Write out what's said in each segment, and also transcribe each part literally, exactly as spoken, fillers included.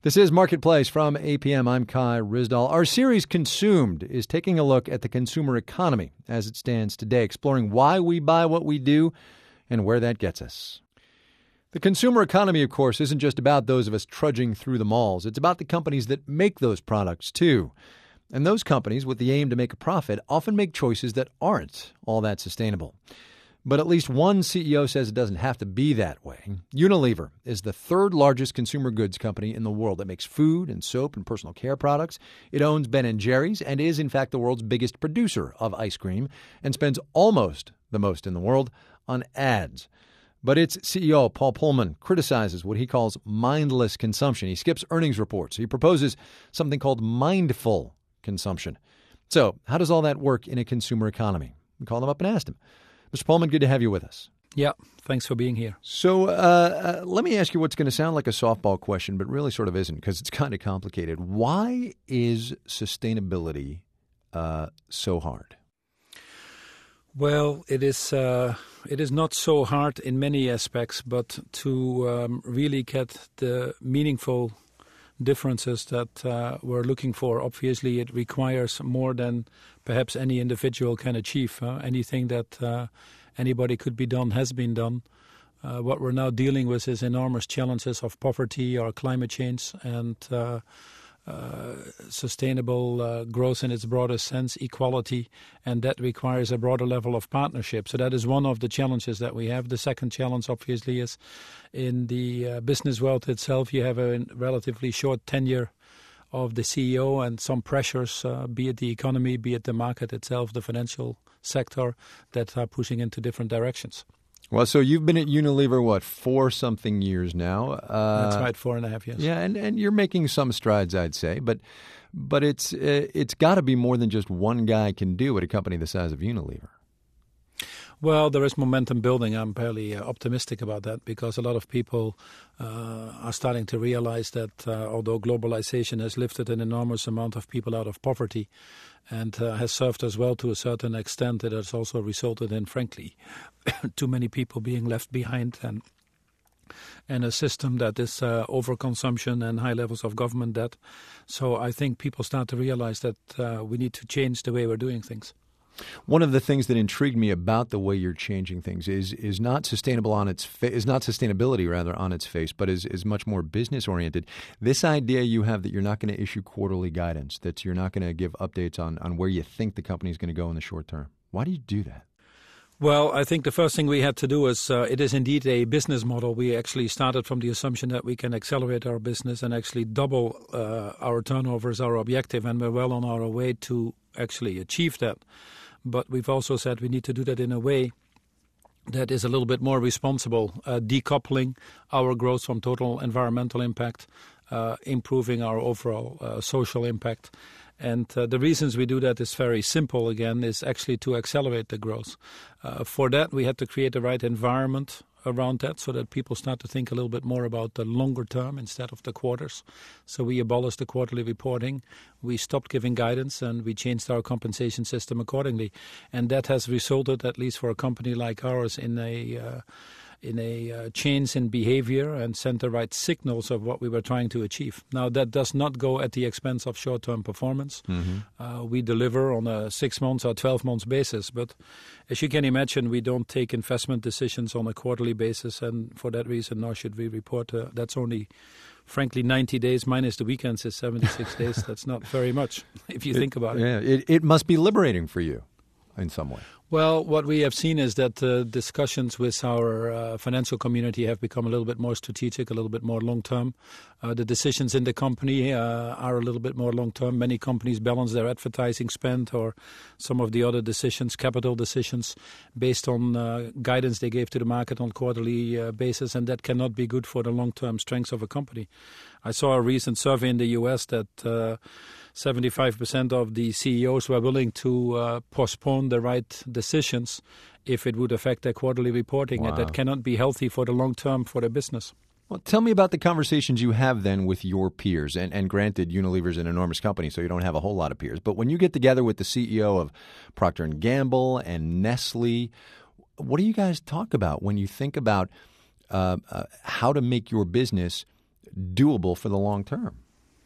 This is Marketplace from A P M. I'm Kai Ryssdal. Our series, Consumed, is taking a look at the consumer economy as it stands today, exploring why we buy what we do and where that gets us. The consumer economy, of course, isn't just about those of us trudging through the malls. It's about the companies that make those products, too. And those companies, with the aim to make a profit, often make choices that aren't all that sustainable. But at least one C E O says it doesn't have to be that way. Unilever is the third largest consumer goods company in the world that makes food and soap and personal care products. It owns Ben and Jerry's and is, in fact, the world's biggest producer of ice cream and spends almost the most in the world on ads. But its C E O, Paul Polman, criticizes what he calls mindless consumption. He skips earnings reports. He proposes something called mindful consumption. So how does all that work in a consumer economy? We called him up and asked him. Mister Polman, good to have you with us. Yeah, thanks for being here. So uh, uh, let me ask you what's going to sound like a softball question, but really sort of isn't because it's kind of complicated. Why is sustainability uh, so hard? Well, it is uh, it is not so hard in many aspects, but to um, really get the meaningful differences that uh, we're looking for, obviously it requires more than perhaps any individual can achieve. Uh, anything that uh, anybody could be done has been done. Uh, what we're now dealing with is enormous challenges of poverty or climate change and uh, uh, sustainable uh, growth in its broadest sense, equality, and that requires a broader level of partnership. So that is one of the challenges that we have. The second challenge, obviously, is in the uh, business world itself. You have a relatively short tenure of the C E O and some pressures, uh, be it the economy, be it the market itself, the financial sector, that are pushing into different directions. Well, so you've been at Unilever, what, four-something years now? Uh, That's right, four and a half years. Yeah, and, and you're making some strides, I'd say. But but it's uh, it's got to be more than just one guy can do at a company the size of Unilever. Well, there is momentum building. I'm fairly uh, optimistic about that because a lot of people uh, are starting to realize that uh, although globalization has lifted an enormous amount of people out of poverty and uh, has served as well to a certain extent, it has also resulted in, frankly, too many people being left behind and and a system that is uh, overconsumption and high levels of government debt. So I think people start to realize that uh, we need to change the way we're doing things. One of the things that intrigued me about the way you're changing things is is not sustainable on its fa- is not sustainability rather on its face, but is is much more business oriented. This idea you have that you're not going to issue quarterly guidance, that you're not going to give updates on on where you think the company is going to go in the short term. Why do you do that? Well, I think the first thing we had to do is, uh, it is indeed a business model. We actually started from the assumption that we can accelerate our business and actually double uh, our turnover is our objective, and we're well on our way to actually achieve that. But we've also said we need to do that in a way that is a little bit more responsible, uh, decoupling our growth from total environmental impact, uh, improving our overall uh, social impact. And uh, the reasons we do that is very simple, again, is actually to accelerate the growth. Uh, for that, we had to create the right environment around that so that people start to think a little bit more about the longer term instead of the quarters. So we abolished the quarterly reporting, we stopped giving guidance, and we changed our compensation system accordingly. And that has resulted, at least for a company like ours, in a uh, in a uh, change in behavior and sent the right signals of what we were trying to achieve. Now, that does not go at the expense of short-term performance. Mm-hmm. Uh, we deliver on a six-month or twelve-month basis, but as you can imagine, we don't take investment decisions on a quarterly basis, and for that reason, nor should we report. Uh, that's only, frankly, ninety days minus the weekends is seventy-six days. That's not very much, if you it, think about it. Yeah, it. It must be liberating for you in some way. Well, what we have seen is that uh, discussions with our uh, financial community have become a little bit more strategic, a little bit more long-term. Uh, the decisions in the company uh, are a little bit more long-term. Many companies balance their advertising spend or some of the other decisions, capital decisions, based on uh, guidance they gave to the market on a quarterly uh, basis, and that cannot be good for the long-term strengths of a company. I saw a recent survey in the U S that uh, seventy-five percent of the C E Os were willing to uh, postpone the right decisions if it would affect their quarterly reporting. Wow. And that cannot be healthy for the long term for their business. Well, tell me about the conversations you have then with your peers. And, and granted, Unilever's an enormous company, so you don't have a whole lot of peers. But when you get together with the C E O of Procter and Gamble and Nestle, what do you guys talk about when you think about uh, uh, how to make your business doable for the long term?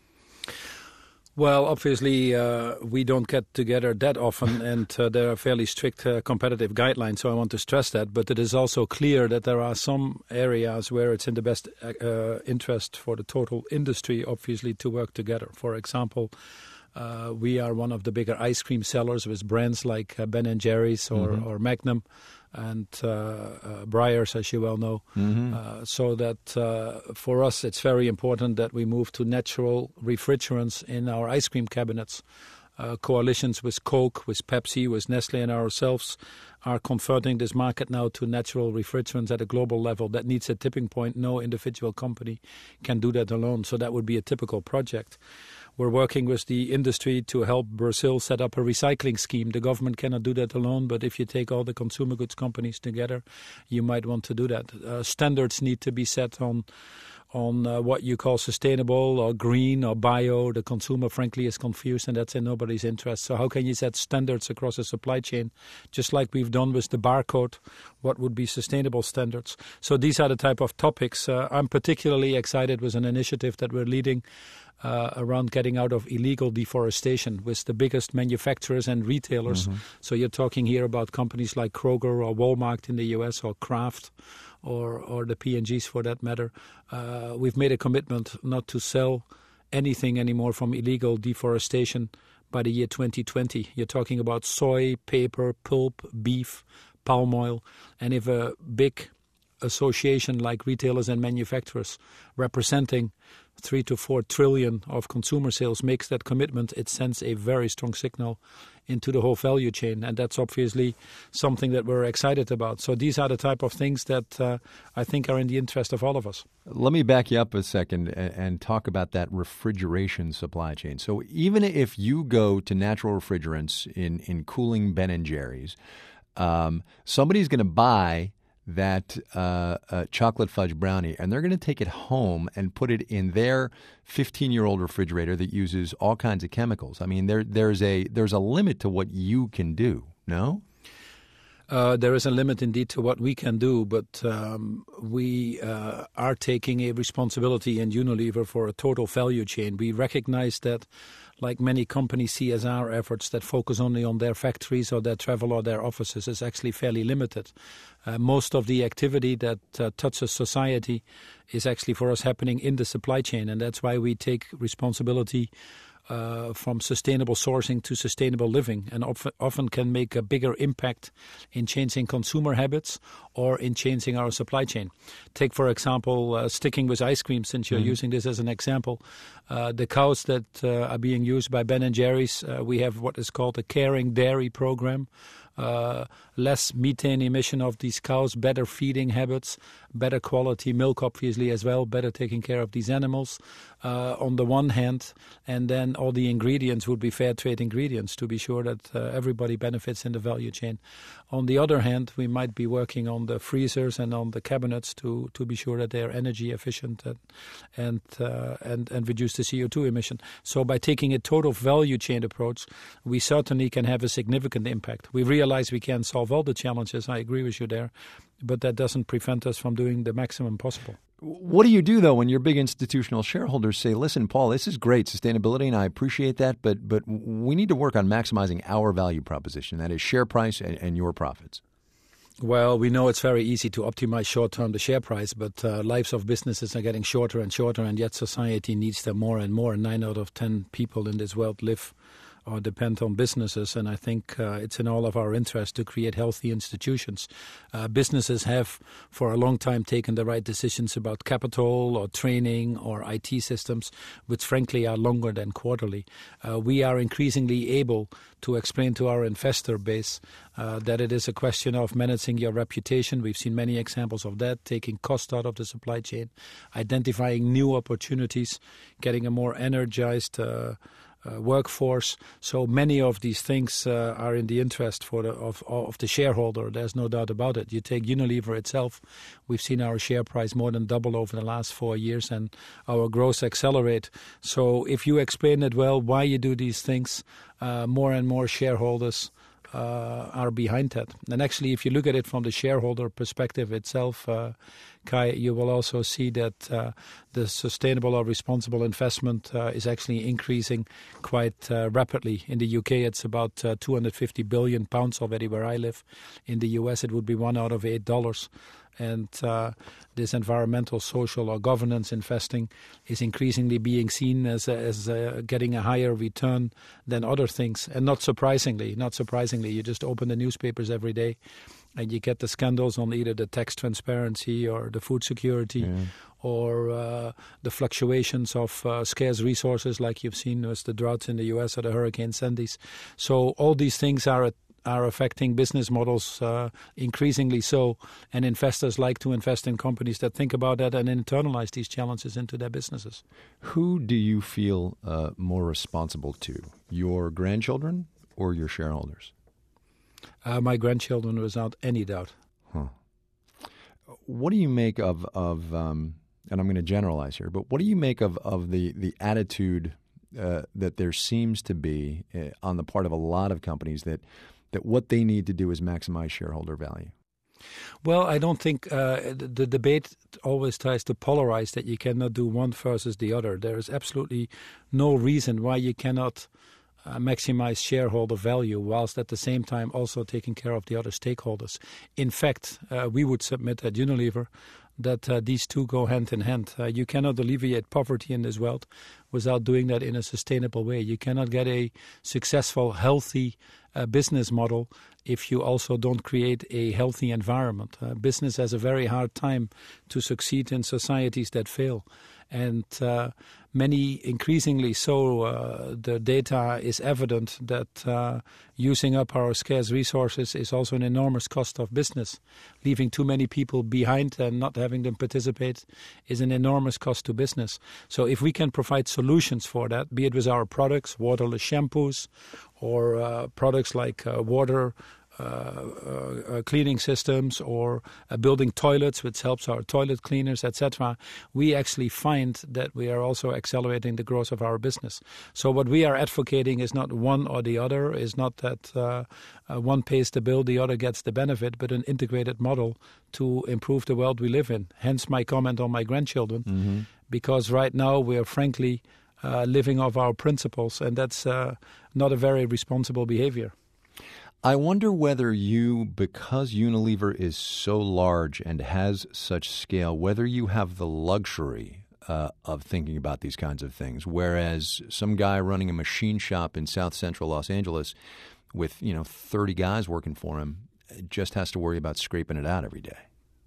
Well, obviously, uh, we don't get together that often, and uh, there are fairly strict uh, competitive guidelines, so I want to stress that. But it is also clear that there are some areas where it's in the best uh, interest for the total industry, obviously, to work together. For example, uh, we are one of the bigger ice cream sellers with brands like uh, Ben and Jerry's or, mm-hmm. or Magnum and uh, uh, Breyers, as you well know. Mm-hmm. Uh, so that uh, for us it's very important that we move to natural refrigerants in our ice cream cabinets. Uh, coalitions with Coke, with Pepsi, with Nestle and ourselves are converting this market now to natural refrigerants at a global level. That needs a tipping point. No individual company can do that alone. So that would be a typical project. We're working with the industry to help Brazil set up a recycling scheme. The government cannot do that alone, but if you take all the consumer goods companies together, you might want to do that. Uh, standards need to be set on on uh, what you call sustainable or green or bio. The consumer, frankly, is confused, and that's in nobody's interest. So how can you set standards across a supply chain, just like we've done with the barcode? What would be sustainable standards? So these are the type of topics. Uh, I'm particularly excited with an initiative that we're leading Uh, around getting out of illegal deforestation with the biggest manufacturers and retailers. Mm-hmm. So you're talking here about companies like Kroger or Walmart in the U S or Kraft or, or the P and G's for that matter. Uh, we've made a commitment not to sell anything anymore from illegal deforestation by the year twenty twenty. You're talking about soy, paper, pulp, beef, palm oil. And if a big association like retailers and manufacturers representing three to four trillion of consumer sales makes that commitment, it sends a very strong signal into the whole value chain. And that's obviously something that we're excited about. So these are the type of things that uh, I think are in the interest of all of us. Let me back you up a second and, and talk about that refrigeration supply chain. So even if you go to natural refrigerants in, in cooling Ben and Jerry's, um, somebody's going to buy that uh, uh, chocolate fudge brownie, and they're going to take it home and put it in their fifteen-year-old refrigerator that uses all kinds of chemicals. I mean, there there's a there's a limit to what you can do, no? Uh, there is a limit indeed to what we can do, but um, we uh, are taking a responsibility in Unilever for a total value chain. We recognize that, like many company C S R efforts that focus only on their factories or their travel or their offices, is actually fairly limited. Uh, most of the activity that uh, touches society is actually for us happening in the supply chain, and that's why we take responsibility Uh, from sustainable sourcing to sustainable living, and of, often can make a bigger impact in changing consumer habits or in changing our supply chain. Take, for example, uh, sticking with ice cream, since you're mm-hmm. using this as an example, uh, the cows that uh, are being used by Ben and Jerry's, uh, we have what is called a caring dairy program. Uh, less methane emission of these cows, better feeding habits, better quality milk, obviously, as well, better taking care of these animals uh, on the one hand, and then all the ingredients would be fair trade ingredients to be sure that uh, everybody benefits in the value chain. On the other hand, we might be working on the freezers and on the cabinets to, to be sure that they are energy efficient and and, uh, and and reduce the C O two emission. So by taking a total value chain approach, we certainly can have a significant impact. We realize we can't solve all the challenges, I agree with you there, but that doesn't prevent us from doing the maximum possible. What do you do, though, when your big institutional shareholders say, listen, Paul, this is great, sustainability, and I appreciate that, but but we need to work on maximizing our value proposition, that is share price and, and your profits? Well, we know it's very easy to optimize short-term the share price, but uh, lives of businesses are getting shorter and shorter, and yet society needs them more and more. Nine out of ten people in this world live or depend on businesses, and I think uh, it's in all of our interest to create healthy institutions. Uh, businesses have for a long time taken the right decisions about capital or training or I T systems, which frankly are longer than quarterly. Uh, we are increasingly able to explain to our investor base uh, that it is a question of managing your reputation. We've seen many examples of that, taking cost out of the supply chain, identifying new opportunities, getting a more energized uh, Uh, workforce. So many of these things uh, are in the interest for the, of, of the shareholder. There's no doubt about it. You take Unilever itself. We've seen our share price more than double over the last four years and our growth accelerate. So if you explain it well, why you do these things, uh, more and more shareholders uh, are behind that. And actually, if you look at it from the shareholder perspective itself, uh, Kai, you will also see that uh, the sustainable or responsible investment uh, is actually increasing quite uh, rapidly. In the U K, it's about uh, two hundred fifty billion pounds already where I live. In the U S, it would be one out of eight dollars. And uh, this environmental, social, or governance investing is increasingly being seen as a, as a getting a higher return than other things. And not surprisingly, not surprisingly, you just open the newspapers every day, and you get the scandals on either the tax transparency or the food security, yeah. or uh, the fluctuations of uh, scarce resources, like you've seen with the droughts in the U S or the Hurricane Sandys. So all these things are at are affecting business models uh, increasingly so, and investors like to invest in companies that think about that and internalize these challenges into their businesses. Who do you feel uh, more responsible to, your grandchildren or your shareholders? Uh, my grandchildren, without any doubt. Huh. What do you make of, of um, and I'm going to generalize here, but what do you make of, of the, the attitude uh, that there seems to be uh, on the part of a lot of companies that that what they need to do is maximize shareholder value? Well, I don't think uh, the, the debate always tries to polarize that you cannot do one versus the other. There is absolutely no reason why you cannot uh, maximize shareholder value whilst at the same time also taking care of the other stakeholders. In fact, uh, we would submit at Unilever that uh, these two go hand in hand. Uh, you cannot alleviate poverty in this world without doing that in a sustainable way. You cannot get a successful, healthy uh, business model if you also don't create a healthy environment. Uh, business has a very hard time to succeed in societies that fail. And uh, many, increasingly so, uh, the data is evident that uh, using up our scarce resources is also an enormous cost of business. Leaving too many people behind and not having them participate is an enormous cost to business. So if we can provide solutions for that, be it with our products, waterless shampoos, or uh, products like uh, water Uh, uh, uh, cleaning systems, or uh, building toilets, which helps our toilet cleaners, et cetera, we actually find that we are also accelerating the growth of our business. So what we are advocating is not one or the other, is not that uh, uh, one pays the bill, the other gets the benefit, but an integrated model to improve the world we live in. Hence my comment on my grandchildren, mm-hmm. because right now we are frankly uh, living off our principles, and that's uh, not a very responsible behavior. I wonder whether you, because Unilever is so large and has such scale, whether you have the luxury uh, of thinking about these kinds of things, whereas some guy running a machine shop in South Central Los Angeles with, you know, thirty guys working for him just has to worry about scraping it out every day.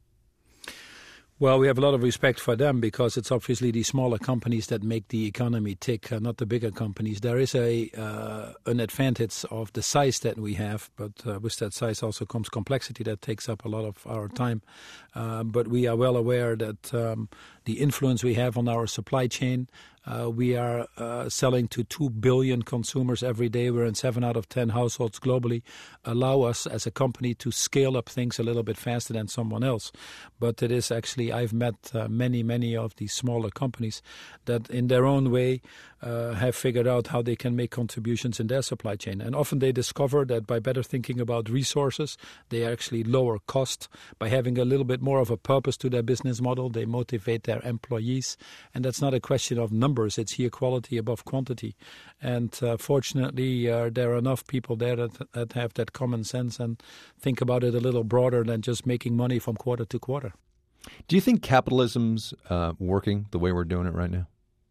Well, we have a lot of respect for them because it's obviously the smaller companies that make the economy tick, uh, not the bigger companies. There is a uh, an advantage of the size that we have, but uh, with that size also comes complexity that takes up a lot of our time. Uh, but we are well aware that um, the influence we have on our supply chain, uh, we are uh, selling to two billion consumers every day. We're in seven out of ten households globally, allow us as a company to scale up things a little bit faster than someone else. But it is actually, I've met uh, many, many of these smaller companies that in their own way uh, have figured out how they can make contributions in their supply chain. And often they discover that by better thinking about resources, they actually lower cost. By having a little bit more of a purpose to their business model, they motivate their employees. And that's not a question of numbers. It's here quality above quantity. And uh, fortunately, uh, there are enough people there that, that have that common sense and think about it a little broader than just making money from quarter to quarter. Do you think capitalism's uh, working the way we're doing it right now?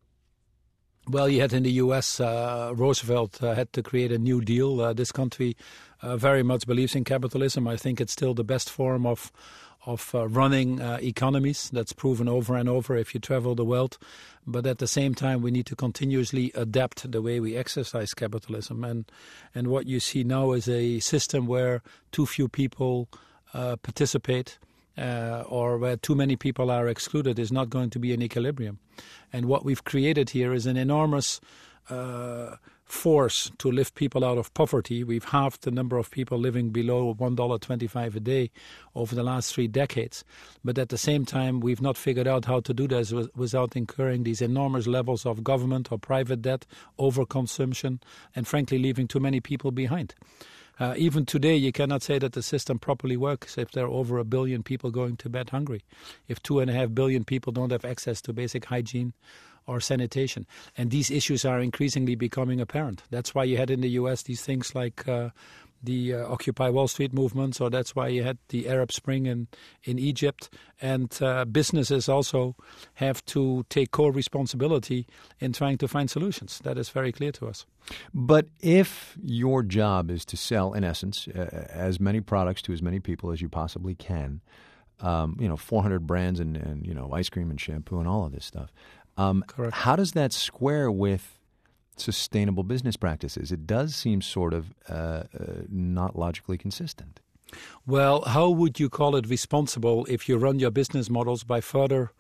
Well, you had in the U S, uh, Roosevelt uh, had to create a New Deal. Uh, this country uh, very much believes in capitalism. I think it's still the best form of of uh, running uh, economies. That's proven over and over if you travel the world. But at the same time, we need to continuously adapt the way we exercise capitalism. And, and what you see now is a system where too few people uh, participate, Uh, or where too many people are excluded, is not going to be an equilibrium. And what we've created here is an enormous uh, force to lift people out of poverty. We've halved the number of people living below one dollar twenty-five a day over the last three decades. But at the same time, we've not figured out how to do this without incurring these enormous levels of government or private debt, overconsumption, and frankly leaving too many people behind. Uh, even today, you cannot say that the system properly works if there are over a billion people going to bed hungry, if two and a half billion people don't have access to basic hygiene or sanitation. And these issues are increasingly becoming apparent. That's why you had in the U S these things like uh, the uh, Occupy Wall Street movement, so that's why you had the Arab Spring in, in Egypt. And uh, businesses also have to take core responsibility in trying to find solutions. That is very clear to us. But if your job is to sell, in essence, uh, as many products to as many people as you possibly can, um, you know, four hundred brands and, and, you know, ice cream and shampoo and all of this stuff, um, Correct. How does that square with sustainable business practices? It does seem sort of uh, uh, not logically consistent. Well, how would you call it responsible if you run your business models by further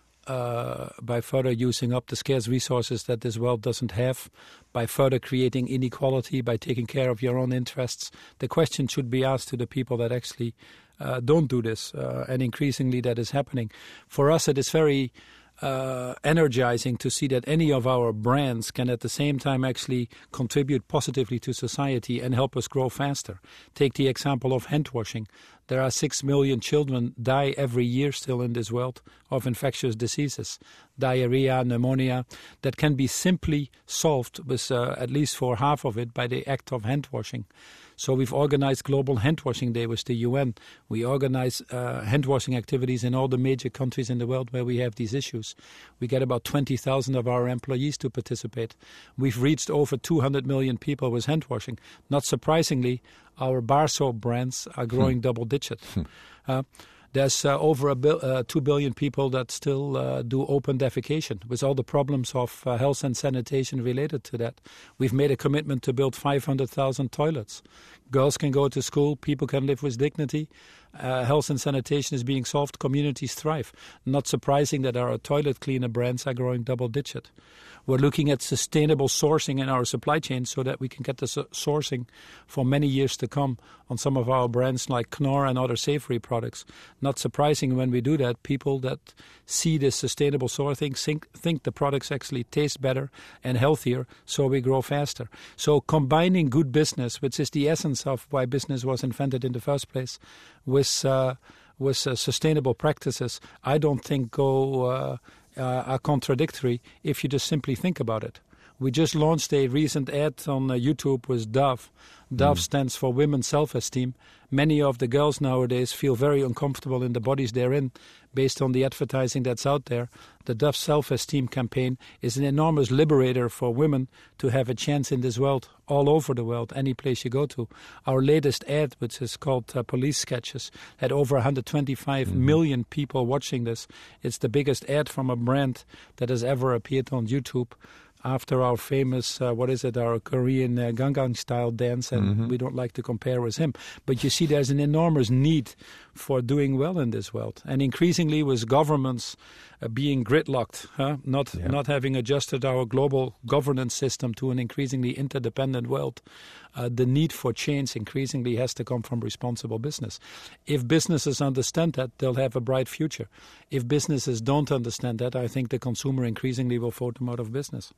uh, by further using up the scarce resources that this world doesn't have, by further creating inequality, by taking care of your own interests? The question should be asked to the people that actually uh, don't do this, uh, and increasingly that is happening. For us, it is very Uh, energizing to see that any of our brands can at the same time actually contribute positively to society and help us grow faster. Take the example of hand washing. There are six million children die every year still in this world of infectious diseases, diarrhea, pneumonia, that can be simply solved with uh, at least for half of it by the act of hand washing. So we've organized Global Hand Washing Day with the U N. We organize uh, hand washing activities in all the major countries in the world where we have these issues. We get about twenty thousand of our employees to participate. We've reached over two hundred million people with hand washing. Not surprisingly, our bar soap brands are growing hmm. double digit. uh, There's uh, over a bil- uh, two billion people that still uh, do open defecation with all the problems of uh, health and sanitation related to that. We've made a commitment to build five hundred thousand toilets. Girls can go to school, people can live with dignity. Uh, health and sanitation is being solved, communities thrive. Not surprising that our toilet cleaner brands are growing double digit. We're looking at sustainable sourcing in our supply chain so that we can get the so- sourcing for many years to come on some of our brands like Knorr and other savory products. Not surprising when we do that, people that see this sustainable sourcing think, think the products actually taste better and healthier, so we grow faster. So combining good business, which is the essence of why business was invented in the first place, with, uh, with uh, sustainable practices, I don't think go... Uh, Uh, are contradictory if you just simply think about it. We just launched a recent ad on uh, YouTube with Dove. Dove mm. stands for Women's Self-Esteem. Many of the girls nowadays feel very uncomfortable in the bodies they're in based on the advertising that's out there. The Dove Self-Esteem campaign is an enormous liberator for women to have a chance in this world, all over the world, any place you go to. Our latest ad, which is called uh, Police Sketches, had over one hundred twenty-five mm-hmm. million people watching this. It's the biggest ad from a brand that has ever appeared on YouTube. After our famous, uh, what is it, our Korean uh, Gangnam-style dance, and mm-hmm. we don't like to compare with him. But you see there's an enormous need for doing well in this world. And increasingly with governments uh, being gridlocked, huh? not yeah. not having adjusted our global governance system to an increasingly interdependent world, uh, the need for change increasingly has to come from responsible business. If businesses understand that, they'll have a bright future. If businesses don't understand that, I think the consumer increasingly will vote them out of business.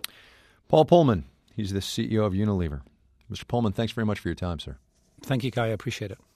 Paul Polman, he's the C E O of Unilever. Mister Polman, thanks very much for your time, sir. Thank you, Kai. I appreciate it.